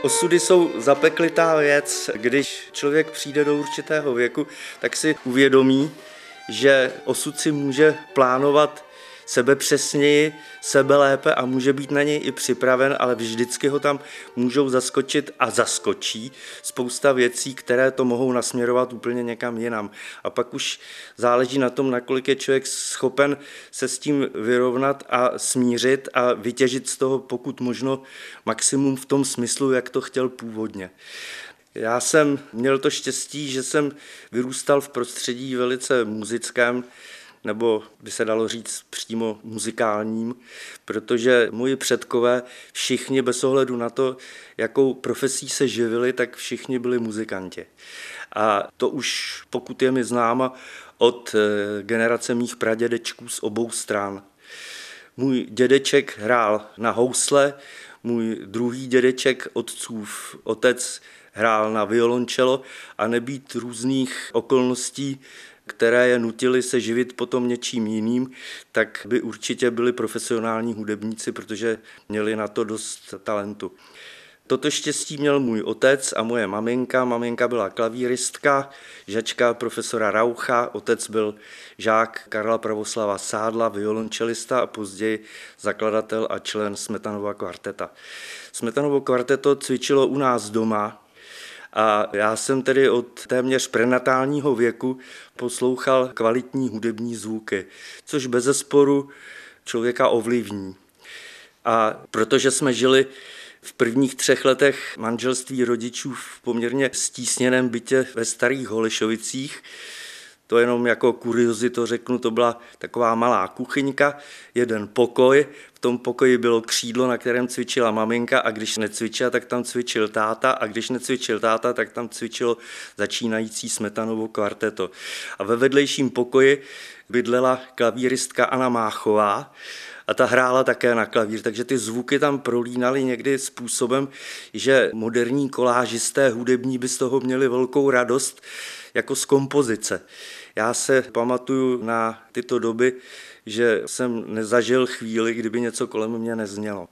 Osudy jsou zapeklitá věc. Když člověk přijde do určitého věku, tak si uvědomí, že osud si může plánovat sebe přesněji, sebe lépe a může být na něj i připraven, ale vždycky ho tam můžou zaskočit a zaskočí spousta věcí, které to mohou nasměrovat úplně někam jinam. A pak už záleží na tom, nakolik je člověk schopen se s tím vyrovnat a smířit a vytěžit z toho pokud možno maximum v tom smyslu, jak to chtěl původně. Já jsem měl to štěstí, že jsem vyrůstal v prostředí velice muzickém, nebo by se dalo říct přímo muzikálním, protože moji předkové všichni bez ohledu na to, jakou profesí se živili, tak všichni byli muzikanti. A to už pokud je mi známa od generace mých pradědečků z obou stran. Můj dědeček hrál na housle, můj druhý dědeček, otcův otec, hrál na violončelo a nebýt různých okolností, které je nutily se živit potom něčím jiným, tak by určitě byli profesionální hudebníci, protože měli na to dost talentu. Toto štěstí měl můj otec a moje maminka. Maminka byla klavíristka, žačka profesora Raucha, otec byl žák Karla Pravoslava Sádla, violončelista a později zakladatel a člen Smetanova kvarteta. Smetanovo kvarteto cvičilo u nás doma, a já jsem tedy od téměř prenatálního věku poslouchal kvalitní hudební zvuky, což bezesporu člověka ovlivní. A protože jsme žili v prvních 3 letech manželství rodičů v poměrně stísněném bytě ve Starých Holešovicích, to jenom jako kuriozito řeknu, to byla taková malá kuchyňka, jeden pokoj, v tom pokoji bylo křídlo, na kterém cvičila maminka a když necvičila, tak tam cvičil táta a když necvičil táta, tak tam cvičilo začínající Smetanovo kvarteto. A ve vedlejším pokoji bydlela klavíristka Anna Máchová a ta hrála také na klavír, takže ty zvuky tam prolínaly někdy způsobem, že moderní kolážisté hudební by z toho měli velkou radost jako z kompozice. Já se pamatuju na tyto doby, že jsem nezažil chvíli, kdyby něco kolem mě neznělo.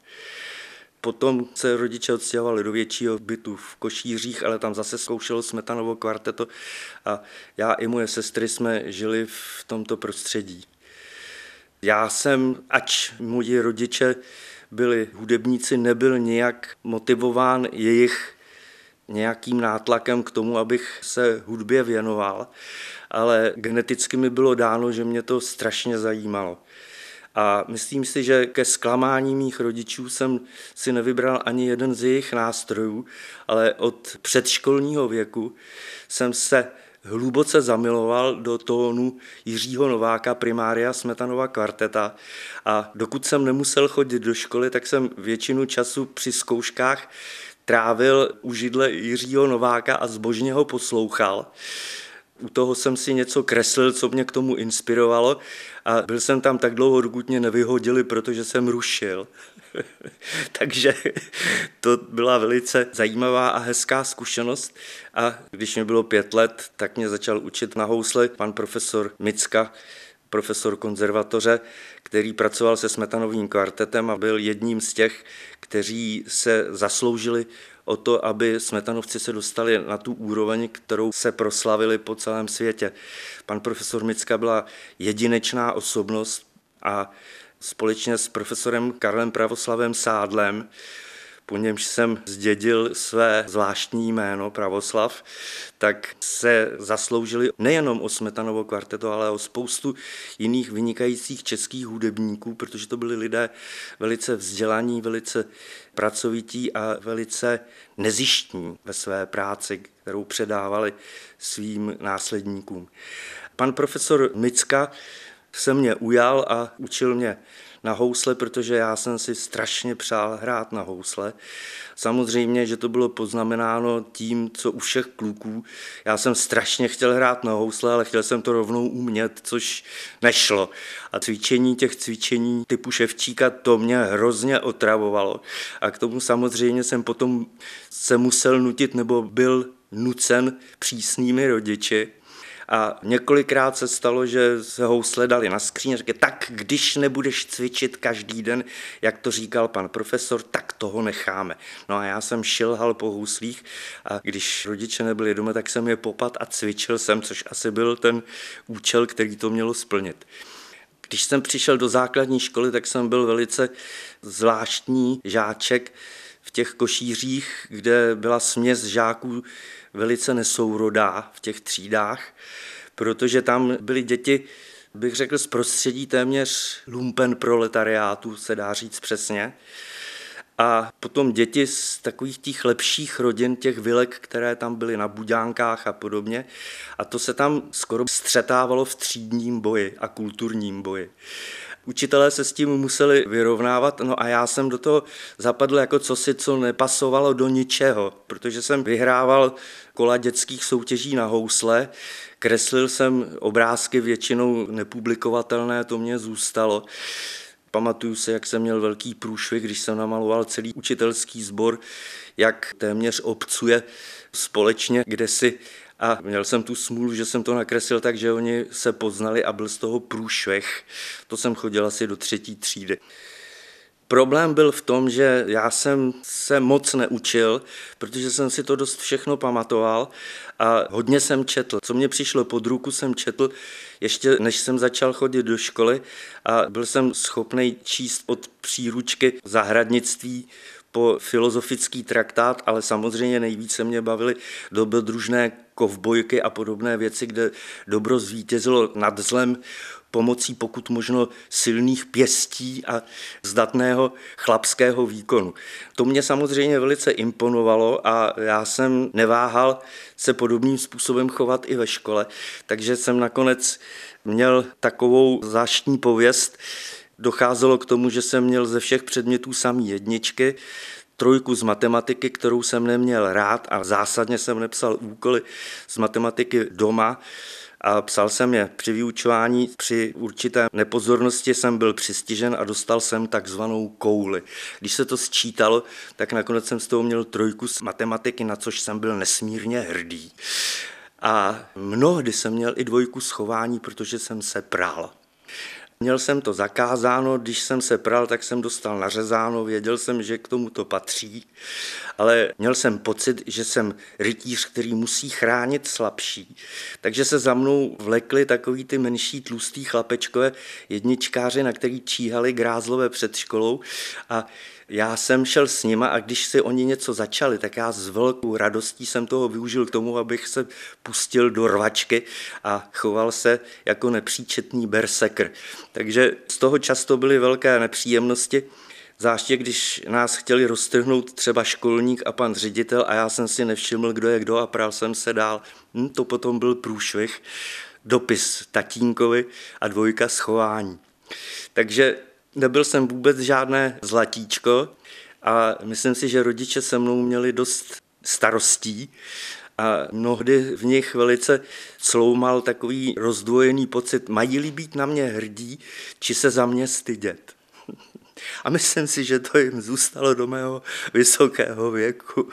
Potom se rodiče odstěhovali do většího bytu v Košířích, ale tam zase zkoušelo Smetanovo kvarteto a já i moje sestry jsme žili v tomto prostředí. Já jsem, ač moji rodiče byli hudebníci, nebyl nijak motivován jejich nějakým nátlakem k tomu, abych se hudbě věnoval, ale geneticky mi bylo dáno, že mě to strašně zajímalo. A myslím si, že ke zklamání mých rodičů jsem si nevybral ani jeden z jejich nástrojů, ale od předškolního věku jsem se hluboce zamiloval do tónu Jiřího Nováka, primária Smetanova kvarteta a dokud jsem nemusel chodit do školy, tak jsem většinu času při zkouškách trávil u židle Jiřího Nováka a zbožně ho poslouchal. U toho jsem si něco kreslil, co mě k tomu inspirovalo a byl jsem tam tak dlouho, dokud mě nevyhodili, protože jsem rušil. Takže to byla velice zajímavá a hezká zkušenost a když mi bylo 5 let, tak mě začal učit na housle pan profesor Micka, profesor konzervatoře, který pracoval se Smetanovým kvartetem a byl jedním z těch, kteří se zasloužili o to, aby smetanovci se dostali na tu úroveň, kterou se proslavili po celém světě. Pan profesor Micka byla jedinečná osobnost a společně s profesorem Karlem Pravoslavem Sádlem, po němž jsem zdědil své zvláštní jméno Pravoslav, tak se zasloužili nejenom o Smetanovo kvarteto, ale o spoustu jiných vynikajících českých hudebníků, protože to byli lidé velice vzdělaní, velice pracovití a velice nezištní ve své práci, kterou předávali svým následníkům. Pan profesor Micka se mě ujal a učil mě na housle, protože já jsem si strašně přál hrát na housle. Samozřejmě, že to bylo poznamenáno tím, co u všech kluků. Já jsem strašně chtěl hrát na housle, ale chtěl jsem to rovnou umět, což nešlo. A těch cvičení typu Ševčíka, to mě hrozně otravovalo. A k tomu samozřejmě jsem potom se musel nutit, nebo byl nucen přísnými rodiči. A několikrát se stalo, že se housle dali na skříň a řekli, tak když nebudeš cvičit každý den, jak to říkal pan profesor, tak toho necháme. No a já jsem šilhal po houslích a když rodiče nebyli doma, tak jsem je popat a cvičil jsem, což asi byl ten účel, který to mělo splnit. Když jsem přišel do základní školy, tak jsem byl velice zvláštní žáček v těch košířích, kde byla směs žáků velice nesourodá v těch třídách, protože tam byly děti, bych řekl, z prostředí téměř lumpen proletariátu, se dá říct přesně. A potom děti z takových těch lepších rodin, těch vilek, které tam byly na Buďánkách a podobně. A to se tam skoro střetávalo v třídním boji a kulturním boji. Učitelé se s tím museli vyrovnávat, no a já jsem do toho zapadl jako cosi, co nepasovalo do ničeho, protože jsem vyhrával kola dětských soutěží na housle, kreslil jsem obrázky většinou nepublikovatelné, to mě zůstalo. Pamatuju se, jak jsem měl velký průšvih, když jsem namaloval celý učitelský sbor, jak téměř obcuje společně kdesi. A měl jsem tu smůlu, že jsem to nakreslil tak, že oni se poznali a byl z toho průšvih. To jsem chodil asi do 3. třídy. Problém byl v tom, že já jsem se moc neučil, protože jsem si to dost všechno pamatoval a hodně jsem četl. Co mě přišlo pod ruku, jsem četl, ještě než jsem začal chodit do školy a byl jsem schopný číst od příručky zahradnictví po filozofický traktát, ale samozřejmě nejvíce mě bavily dobrodružné kovbojky a podobné věci, kde dobro zvítězilo nad zlem pomocí pokud možno silných pěstí a zdatného chlapského výkonu. To mě samozřejmě velice imponovalo a já jsem neváhal se podobným způsobem chovat i ve škole, takže jsem nakonec měl takovou zvláštní pověst. Docházelo k tomu, že jsem měl ze všech předmětů samý jedničky, 3 z matematiky, kterou jsem neměl rád a zásadně jsem nepsal úkoly z matematiky doma a psal jsem je při vyučování. Při určité nepozornosti jsem byl přistižen a dostal jsem takzvanou kouli. Když se to sčítalo, tak nakonec jsem z toho měl 3 z matematiky, na což jsem byl nesmírně hrdý. A mnohdy jsem měl i 2 z chování, protože jsem se pral. Měl jsem to zakázáno, když jsem se pral, tak jsem dostal nařezáno, věděl jsem, že k tomu to patří, ale měl jsem pocit, že jsem rytíř, který musí chránit slabší. Takže se za mnou vlekli takový ty menší tlustý chlapečkové jedničkáři, na který číhali grázlové před školou a já jsem šel s nima a když si oni něco začali, tak já s velkou radostí jsem toho využil k tomu, abych se pustil do rvačky a choval se jako nepříčetný berserker. Takže z toho často byly velké nepříjemnosti, zvláště když nás chtěli roztrhnout třeba školník a pan ředitel a já jsem si nevšiml, kdo je kdo a pral jsem se dál. To potom byl průšvih, dopis tatínkovi a 2 z chování. Takže nebyl jsem vůbec žádné zlatíčko a myslím si, že rodiče se mnou měli dost starostí a mnohdy v nich velice sloumal takový rozdvojený pocit, mají-li být na mě hrdí, či se za mě stydět. A myslím si, že to jim zůstalo do mého vysokého věku.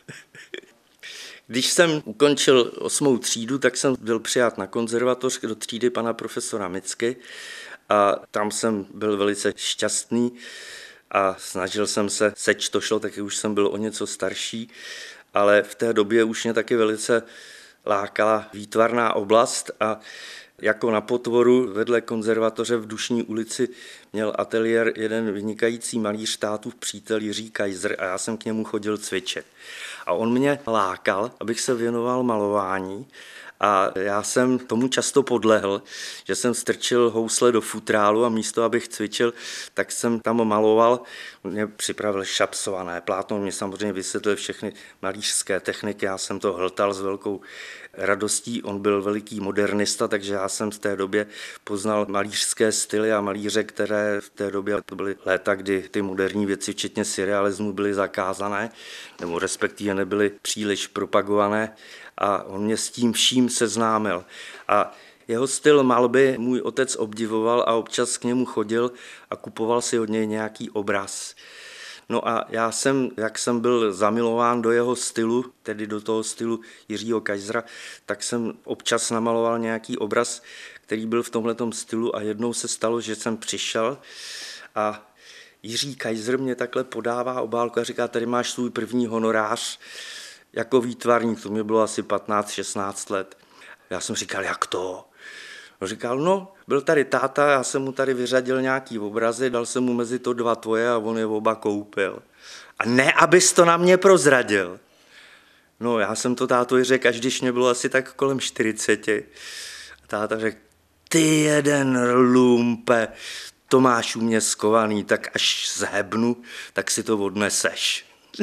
Když jsem ukončil 8. třídu, tak jsem byl přijat na konzervatoř do třídy pana profesora Micky a tam jsem byl velice šťastný a snažil jsem se, seč to šlo, taky už jsem byl o něco starší, ale v té době už mě taky velice lákala výtvarná oblast a jako na potvoru vedle konzervatoře v Dušní ulici měl ateliér jeden vynikající malíř Tátův přítel Jiří Kaiser a já jsem k němu chodil cvičit. A on mě lákal, abych se věnoval malování a já jsem tomu často podlehl, že jsem strčil housle do futrálu a místo, abych cvičil, tak jsem tam maloval. Mě připravil šapsované plátno, mě samozřejmě vysvětlil všechny malířské techniky, já jsem to hltal s velkou radostí. On byl veliký modernista, takže já jsem v té době poznal malířské styly a malíře, které v té době, to byly léta, kdy ty moderní věci, včetně surrealismu, byly zakázané, nebo respektive nebyly příliš propagované. A on mě s tím vším seznámil. A jeho styl malby můj otec obdivoval a občas k němu chodil a kupoval si od něj nějaký obraz. No a já jsem, jak jsem byl zamilován do jeho stylu, tedy do toho stylu Jiřího Kaisera, tak jsem občas namaloval nějaký obraz, který byl v tomhletom stylu a jednou se stalo, že jsem přišel a Jiří Kaiser mě takhle podává obálku a říká, tady máš svůj první honorář jako výtvarník, to mě bylo asi 15-16 let. Já jsem říkal, jak to? On říkal, no, byl tady táta, já jsem mu tady vyřadil nějaký obrazy, dal jsem mu mezi to 2 tvoje a on je oba koupil. A ne, abys to na mě prozradil. No, já jsem to tátovi řekl, až když mě bylo asi tak kolem 40. A táta řekl, ty jeden lumpe, to máš u mě skovaný, tak až zhebnu, tak si to odneseš.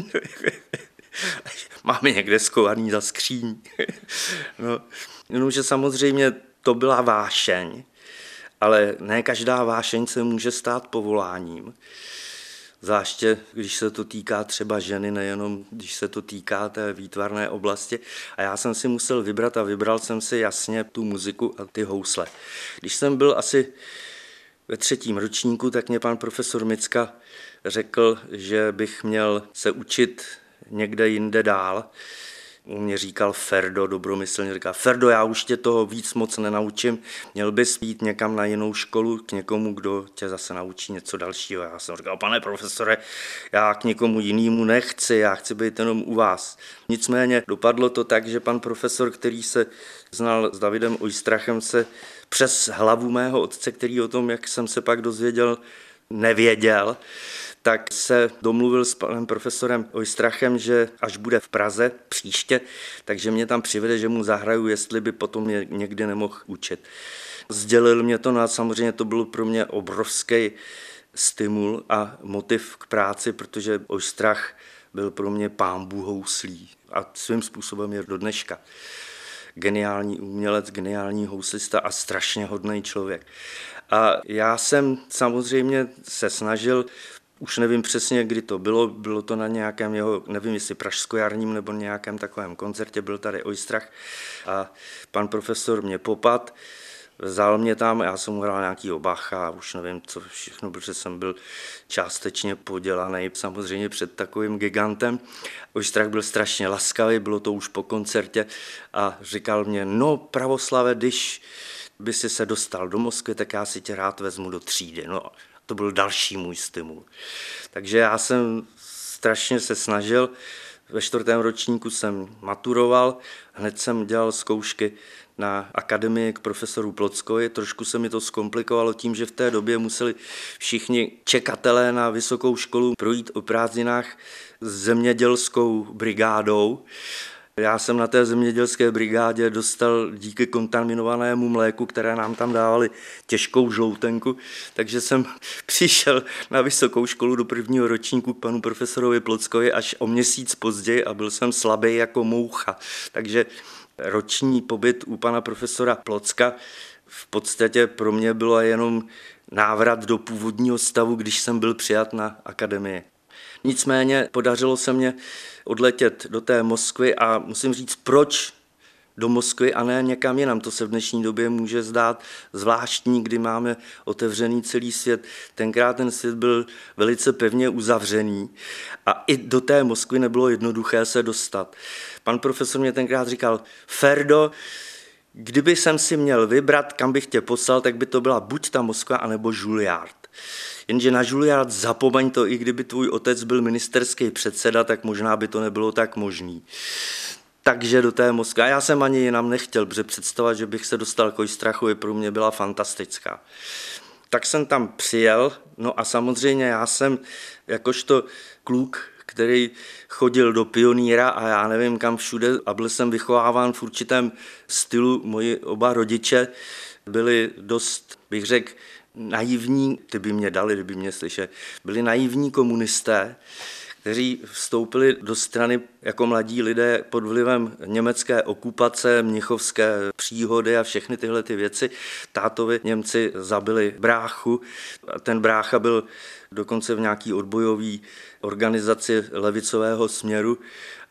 Máme někde skovaný za skříň. No, jenomže samozřejmě to byla vášeň, ale ne každá vášeň se může stát povoláním. Zvláště, když se to týká třeba ženy, nejenom když se to týká té výtvarné oblasti. A já jsem si musel vybrat a vybral jsem si jasně tu muziku a ty housle. Když jsem byl asi ve 3. ročníku, tak mě pan profesor Micka řekl, že bych měl se učit někde jinde dál. On mě říkal Ferdo, dobromyslně říkal, Ferdo, já už tě toho víc moc nenaučím, měl bys jít někam na jinou školu k někomu, kdo tě zase naučí něco dalšího. Já jsem říkal, pane profesore, já k někomu jinému nechci, já chci být jenom u vás. Nicméně dopadlo to tak, že pan profesor, který se znal s Davidem Oistrachem, se přes hlavu mého otce, který o tom, jak jsem se pak dozvěděl, nevěděl, tak se domluvil s panem profesorem Oistrachem, že až bude v Praze příště, takže mě tam přivede, že mu zahraju, jestli by potom mě někdy nemohl učit. Sdělil mě to, no a samozřejmě to bylo pro mě obrovský stimul a motiv k práci, protože Oistrach byl pro mě pánbůh houslí a svým způsobem je do dneška. Geniální umělec, geniální houslista a strašně hodný člověk. A já jsem samozřejmě se snažil, už nevím přesně, kdy to bylo to na nějakém jeho, nevím jestli pražskojarním nebo nějakém takovém koncertě, byl tady Oistrach a pan profesor mě popad, vzal mě tam, já jsem mu hrál nějakýho Bacha, už nevím co všechno, protože jsem byl částečně podělaný samozřejmě před takovým gigantem. Oistrach byl strašně laskavý, bylo to už po koncertě a říkal mě, no Pravoslave, když by si se dostal do Moskvy, tak já si tě rád vezmu do třídy. No, to byl další můj stimul. Takže já jsem strašně se snažil, ve 4. ročníku jsem maturoval, hned jsem dělal zkoušky na akademii k profesoru Plockovi. Trošku se mi to zkomplikovalo tím, že v té době museli všichni čekatelé na vysokou školu projít o prázdninách s zemědělskou brigádou. Já jsem na té zemědělské brigádě dostal díky kontaminovanému mléku, které nám tam dávali, těžkou žloutenku, takže jsem přišel na vysokou školu do 1. ročníku k panu profesorovi Plockovi až o měsíc později a byl jsem slabý jako moucha. Takže roční pobyt u pana profesora Plocka v podstatě pro mě bylo jenom návrat do původního stavu, když jsem byl přijat na akademii. Nicméně podařilo se mě odletět do té Moskvy a musím říct, proč do Moskvy a ne někam jinam. To se v dnešní době může zdát zvláštní, kdy máme otevřený celý svět. Tenkrát ten svět byl velice pevně uzavřený a i do té Moskvy nebylo jednoduché se dostat. Pan profesor mě tenkrát říkal, Ferdo, kdyby jsem si měl vybrat, kam bych tě poslal, tak by to byla buď ta Moskva, anebo Juilliard. Jenže na Juilliard zapomeň to, i kdyby tvůj otec byl ministerský předseda, tak možná by to nebylo tak možný. Takže do té Moskvy. A já jsem ani jinam nechtěl, protože představa, že bych se dostal k Oistrachovi, pro mě byla fantastická. Tak jsem tam přijel, no a samozřejmě já jsem jakožto kluk, který chodil do Pionýra a já nevím kam všude a byl jsem vychováván v určitém stylu. Moji oba rodiče byli dost, bych řekl, naivní, ty by mě dali, kdyby mě slyšeli, byli naivní komunisté, kteří vstoupili do strany jako mladí lidé pod vlivem německé okupace, mnichovské příhody a všechny tyhle ty věci. Tátovi Němci zabili bráchu a ten brácha byl dokonce v nějaký odbojový organizaci levicového směru.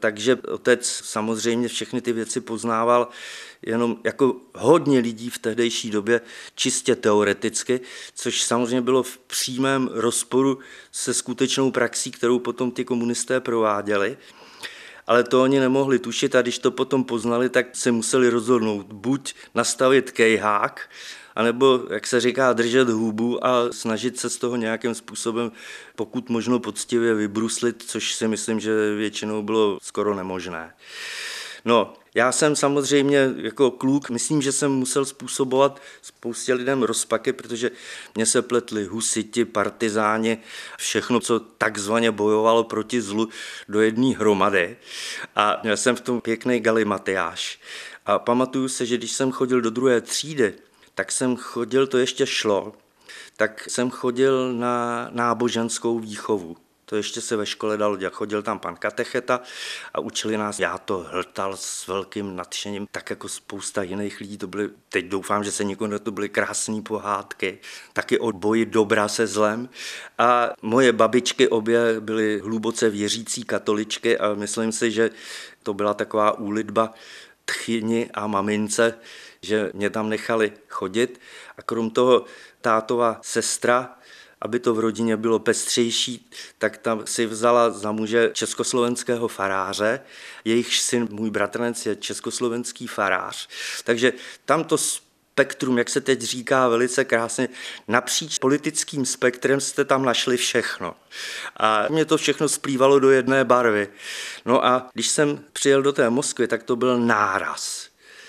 Takže otec samozřejmě všechny ty věci poznával jenom jako hodně lidí v tehdejší době čistě teoreticky, což samozřejmě bylo v přímém rozporu se skutečnou praxí, kterou potom ty komunisté prováděli. Ale to oni nemohli tušit a když to potom poznali, tak se museli rozhodnout buď nastavit kejhák, anebo, jak se říká, držet hubu a snažit se z toho nějakým způsobem pokud možno poctivě vybruslit, což si myslím, že většinou bylo skoro nemožné. No, já jsem samozřejmě jako kluk, myslím, že jsem musel způsobovat spoustě lidem rozpaky, protože mě se pletli husiti, partizáni, všechno, co takzvaně bojovalo proti zlu do jedné hromady. A měl jsem v tom pěkný galimatiáš. A pamatuju se, že když jsem chodil do 2. třídy, tak jsem chodil, to ještě šlo, tak jsem chodil na náboženskou výchovu. To ještě se ve škole dalo dělat. Chodil tam pan katecheta a učili nás. Já to hltal s velkým nadšením, tak jako spousta jiných lidí. To byly, teď doufám, že se nikomu to byly krásné pohádky, taky o boji dobra se zlem. A moje babičky obě byly hluboce věřící katoličky a myslím si, že to byla taková úlitba tchyni a mamince, že mě tam nechali chodit. A krom toho tátova sestra, aby to v rodině bylo pestřejší, tak tam si vzala za muže československého faráře. Jejich syn, můj bratranec, je československý farář. Takže tam to spektrum, jak se teď říká velice krásně, napříč politickým spektrem jste tam našli všechno. A mě to všechno splývalo do jedné barvy. No a když jsem přijel do té Moskvy, tak to byl náraz.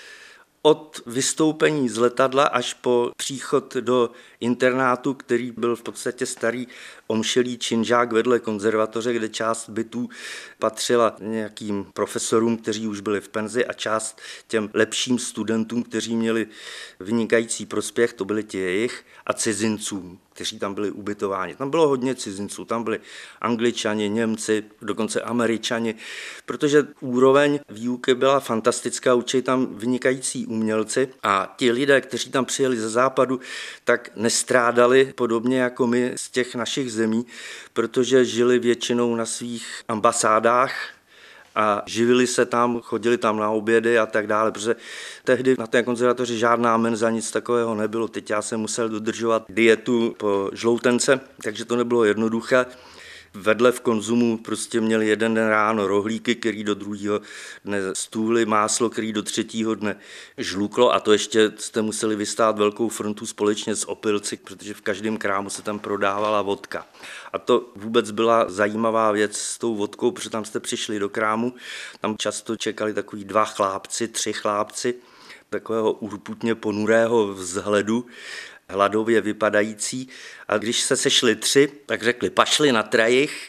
Od vystoupení z letadla až po příchod do internátu, který byl v podstatě starý omšelý činžák vedle konzervatoře, kde část bytů patřila nějakým profesorům, kteří už byli v penzi a část těm lepším studentům, kteří měli vynikající prospěch, to byli ti jejich, a cizincům, kteří tam byli ubytováni. Tam bylo hodně cizinců, tam byli Angličani, Němci, dokonce Američani, protože úroveň výuky byla fantastická, učili tam vynikající umělci a ti lidé, kteří tam přijeli ze západu, tak nestrádali podobně jako my z těch našich zemí, protože žili většinou na svých ambasádách a živili se tam, chodili tam na obědy a tak dále, protože tehdy na té konzervatoři žádná menza, nic takového nebylo. Teď já jsem musel dodržovat dietu po žloutence, takže to nebylo jednoduché. Vedle v konzumu prostě měli jeden den ráno rohlíky, který do druhého dne stůly, máslo, který do třetího dne žluklo a to ještě jste museli vystát velkou frontu společně s opilci, protože v každém krámu se tam prodávala vodka. A to vůbec byla zajímavá věc s tou vodkou, protože tam jste přišli do krámu, tam často čekali takový 2 chlápci, 3 chlápci, takového urputně ponurého vzhledu, hladově vypadající a když se sešli 3, tak řekli pašli na trajich,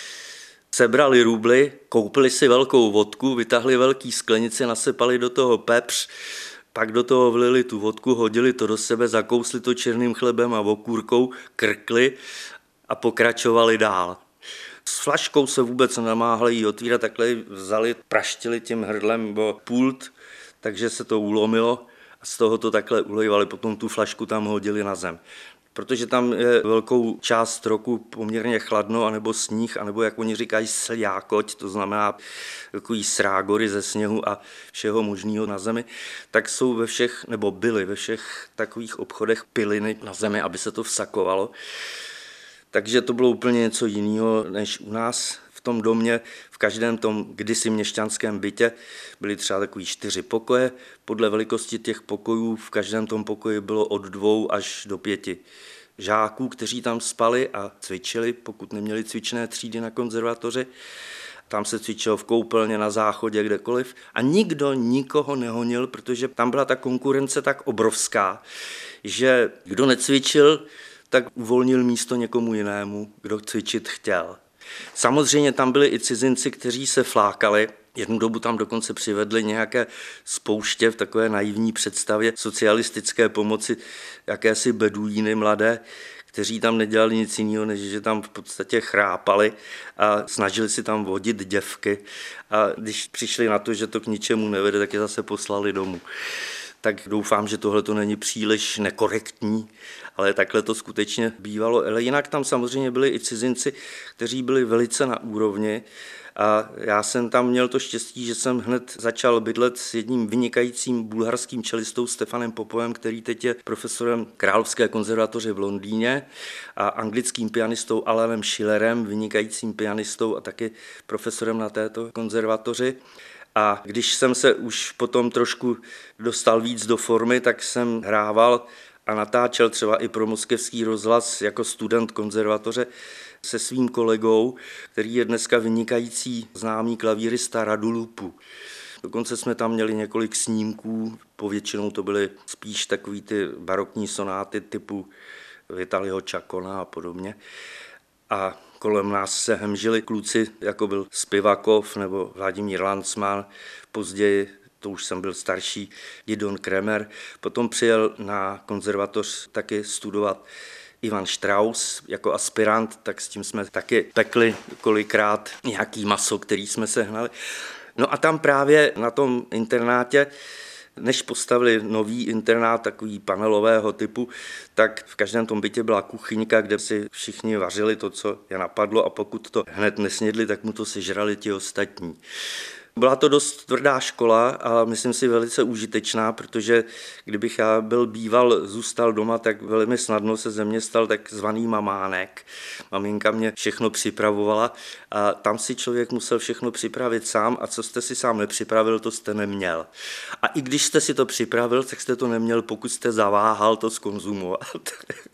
sebrali rubly, koupili si velkou vodku, vytáhli velký sklenici, nasypali do toho pepř, pak do toho vlili tu vodku, hodili to do sebe, zakousli to černým chlebem a okurkou, krkli a pokračovali dál. S flaškou se vůbec nemáhli jí otvírat, takhle ji vzali, praštili tím hrdlem o pult, takže se to ulomilo. Z toho to takhle ulejvali, potom tu flašku tam hodili na zem. Protože tam je velkou část roku poměrně chladno, anebo sníh, anebo jak oni říkají sljákoť, to znamená takový srágory ze sněhu a všeho možného na zemi, tak jsou ve všech, nebo byly ve všech takových obchodech piliny na zemi, aby se to vsakovalo. Takže to bylo úplně něco jiného než u nás. V tom domě, v každém tom kdysi měšťanském bytě byly třeba takový 4 pokoje. Podle velikosti těch pokojů v každém tom pokoji bylo od 2 až do 5 žáků, kteří tam spali a cvičili, pokud neměli cvičné třídy na konzervatoři. Tam se cvičilo v koupelně, na záchodě, kdekoliv. A nikdo nikoho nehonil, protože tam byla ta konkurence tak obrovská, že kdo necvičil, tak uvolnil místo někomu jinému, kdo cvičit chtěl. Samozřejmě tam byli i cizinci, kteří se flákali. Jednu dobu tam dokonce přivedli nějaké spouště v takové naivní představě socialistické pomoci, jakési beduíny mladé, kteří tam nedělali nic jiného, než že tam v podstatě chrápali a snažili si tam vodit děvky. A když přišli na to, že to k ničemu nevede, tak je zase poslali domů. Tak doufám, že tohle to není příliš nekorektní, ale takhle to skutečně bývalo. Ale jinak tam samozřejmě byli i cizinci, kteří byli velice na úrovni A já jsem tam měl to štěstí, že jsem hned začal bydlet s jedním vynikajícím bulharským čelistou Stefanem Popovem, který teď je profesorem Královské konzervatoře v Londýně, a anglickým pianistou Alanem Schillerem, vynikajícím pianistou a taky profesorem na této konzervatoři. A když jsem se už potom trošku dostal víc do formy, tak jsem hrával a natáčel třeba i pro Moskevský rozhlas jako student konzervatoře se svým kolegou, který je dneska vynikající známý klavírista Radu Lupu. Dokonce jsme tam měli několik snímků, povětšinou to byly spíš takový ty barokní sonáty typu Vitaliho Čakona a podobně. A kolem nás se hemžili kluci, jako byl Spivakov nebo Vladimír Lanzmann, později, to už jsem byl starší, Gidon Kremer. Potom přijel na konzervatoř taky studovat Ivan Strauss jako aspirant, tak s tím jsme taky pekli kolikrát nějaký maso, který jsme sehnali. No a tam právě na tom internátě, než postavili nový internát, takový panelového typu, tak v každém tom bytě byla kuchyňka, kde si všichni vařili to, co je napadlo, a pokud to hned nesnědli, tak mu to sežrali ti ostatní. Byla to dost tvrdá škola a myslím si velice užitečná, protože kdybych já byl býval, zůstal doma, tak velmi snadno se ze mě stal takzvaný mamánek. Maminka mě všechno připravovala a tam si člověk musel všechno připravit sám, a co jste si sám nepřipravil, to jste neměl. A i když jste si to připravil, tak jste to neměl, pokud jste zaváhal to zkonzumovat.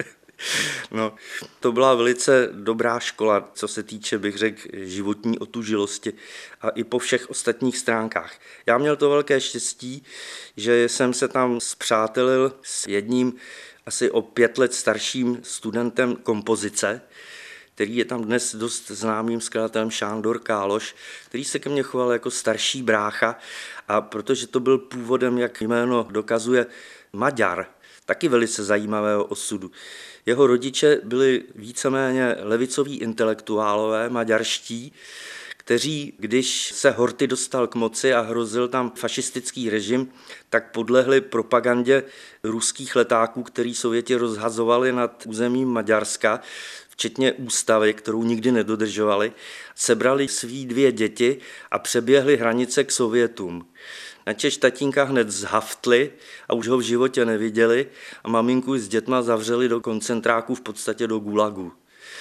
No, to byla velice dobrá škola, co se týče, bych řekl, životní otužilosti a i po všech ostatních stránkách. Já měl to velké štěstí, že jsem se tam spřátelil s jedním asi o 5 let starším studentem kompozice, který je tam dnes dost známým skladatelem Sándor Káloš, který se ke mně choval jako starší brácha, a protože to byl původem, jak jméno dokazuje, Maďar, taky velice zajímavého osudu. Jeho rodiče byli víceméně levicoví intelektuálové, maďarští, kteří, když se Horthy dostal k moci a hrozil tam fašistický režim, tak podlehli propagandě ruských letáků, který Sověti rozhazovali nad územím Maďarska, včetně ústavy, kterou nikdy nedodržovali, sebrali svý 2 děti a přeběhli hranice k Sovětům. Načež tatínka hned zhaftli a už ho v životě neviděli a maminku s dětma zavřeli do koncentráků, v podstatě do gulagu,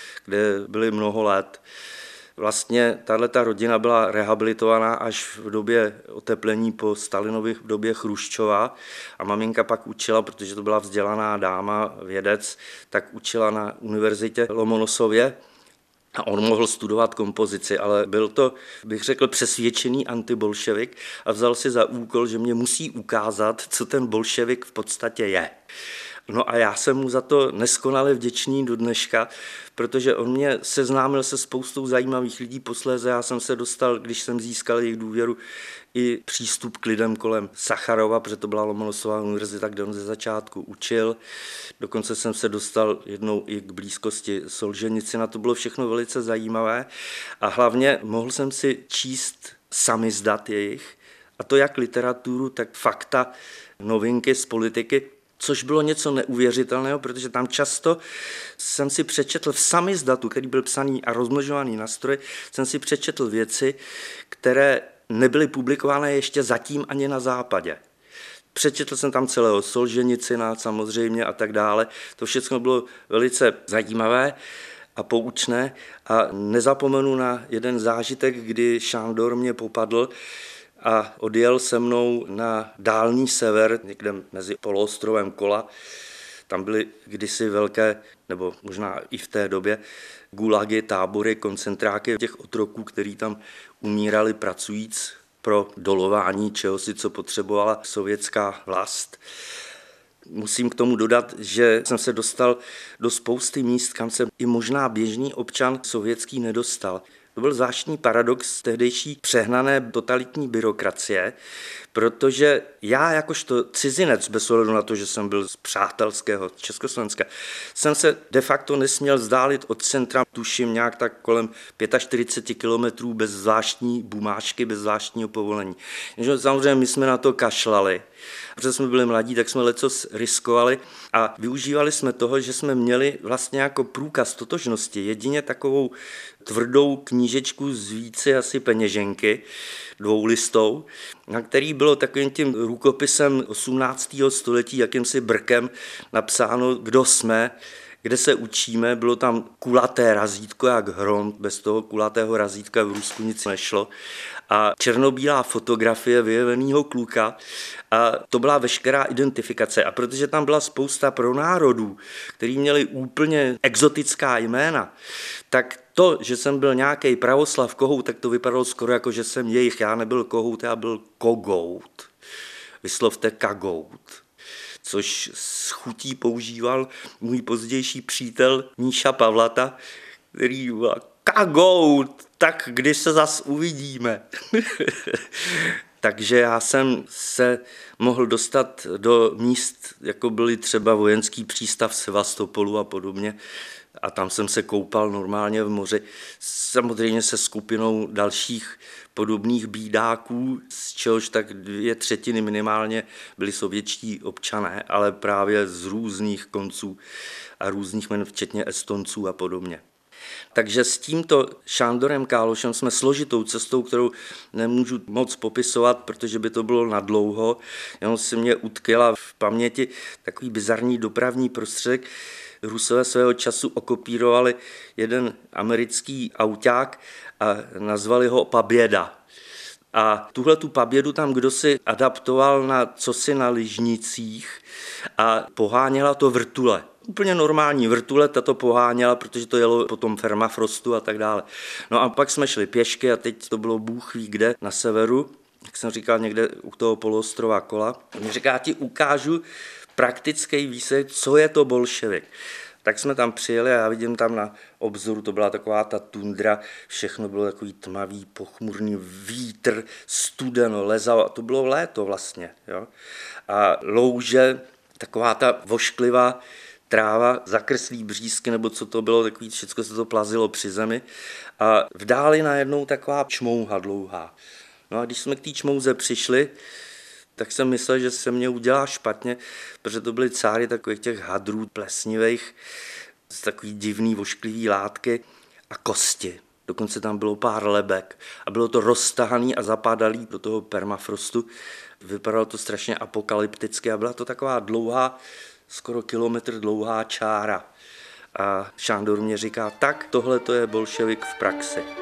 kde byli mnoho let. Vlastně tahleta rodina byla rehabilitovaná až v době oteplení po Stalinovi, v době Chruščova, a maminka pak učila, protože to byla vzdělaná dáma, vědec, tak učila na univerzitě Lomonosově. A on mohl studovat kompozici, ale byl to, bych řekl, přesvědčený antibolševik a vzal si za úkol, že mě musí ukázat, co ten bolševik v podstatě je. No a já jsem mu za to neskonale vděčný do dneška, protože on mě seznámil se spoustou zajímavých lidí. Posléze já jsem se dostal, když jsem získal jejich důvěru, i přístup k lidem kolem Sacharova, protože to byla Lomonosova univerzita, kde on ze začátku učil. Dokonce jsem se dostal jednou i k blízkosti Solženicina. To bylo všechno velice zajímavé a hlavně mohl jsem si číst samizdat jejich, a to jak literaturu, tak fakta, novinky z politiky, což bylo něco neuvěřitelného, protože tam často jsem si přečetl v samizdatu, který byl psaný a rozmnožovaný na stroji, jsem si přečetl věci, které nebyly publikované ještě zatím ani na západě. Přečetl jsem tam celého Solženicina samozřejmě a tak dále. To všechno bylo velice zajímavé a poučné a nezapomenu na jeden zážitek, kdy Sándor mě popadl a odjel se mnou na dálný sever, někde mezi poloostrovem Kola. Tam byly kdysi velké, nebo možná i v té době, gulagy, tábory, koncentráky těch otroků, který tam umírali pracujíc pro dolování čehosi, co potřebovala sovětská vlast. Musím k tomu dodat, že jsem se dostal do spousty míst, kam se i možná běžný občan sovětský nedostal. To byl zvláštní paradox tehdejší přehnané totalitní byrokracie, protože já jakožto cizinec, bez ohledu na to, že jsem byl z přátelského Československa, jsem se de facto nesměl vzdálit od centra, tuším nějak tak kolem 45 kilometrů bez zvláštní bumážky, bez zvláštního povolení. Takže samozřejmě my jsme na to kašlali, protože jsme byli mladí, tak jsme lecos riskovali a využívali jsme toho, že jsme měli vlastně jako průkaz totožnosti jedině takovou tvrdou knížečku z více asi peněženky, dvoulistou, na který bylo takovým tím rukopisem 18. století, jakýmsi brkem napsáno, kdo jsme, kde se učíme, bylo tam kulaté razítko jak hrom, bez toho kulatého razítka v Rusku nic nešlo a černobílá fotografie vyjeveného kluka a to byla veškerá identifikace a protože tam byla spousta pronárodů, který měli úplně exotická jména, tak to, že jsem byl nějaký pravoslav kohout, tak to vypadalo skoro jako, že jsem jejich, já nebyl kohout, já byl kogout, vyslovte kagout, což s chutí používal můj pozdější přítel Míša Pavlata, který byl kagout, tak kdy se zas uvidíme. Takže já jsem se mohl dostat do míst, jako byly třeba vojenský přístav Sevastopolu a podobně, a tam jsem se koupal normálně v moři, samozřejmě se skupinou dalších podobných bídáků, z čehož tak 2/3 minimálně byli sovětští občané, ale právě z různých konců a různých jmen, včetně Estonců a podobně. Takže s tímto Sándorem Kálošem jsme složitou cestou, kterou nemůžu moc popisovat, protože by to bylo nadlouho, jenom si mě utkvěla v paměti takový bizarní dopravní prostředek. Rusové svého času okopírovali jeden americký auták a nazvali ho Paběda. A tuhletu Pabědu tam kdosi adaptoval na cosi na lyžnicích a poháněla to vrtule. Úplně normální vrtule, tato poháněla, protože to jelo po tom permafrostu a tak dále. No a pak jsme šli pěšky a teď to bylo bůh ví kde na severu, jak jsem říkal, někde u toho poloostrova Kola. On říká, já ti ukážu praktický výsledek, co je to bolševik. Tak jsme tam přijeli a já vidím tam na obzoru, to byla taková ta tundra, všechno bylo takový tmavý, pochmurný vítr, studeno, lezalo, a to bylo léto vlastně. Jo? A louže, taková ta vošklivá tráva, zakrslí břízky, nebo co to bylo, takový, všechno se to plazilo při zemi. A v dáli najednou taková čmouha dlouhá. No a když jsme k té čmouze přišli, tak jsem myslel, že se mě udělá špatně, protože to byly cáry takových těch hadrů plesnivých, z takový divný vošklivý látky a kosti. Dokonce tam bylo pár lebek a bylo to roztahaný a zapadalý do toho permafrostu. Vypadalo to strašně apokalypticky a byla to taková dlouhá, skoro kilometr dlouhá čára. A Sándor mě říká, tak tohle to je bolševik v praxi.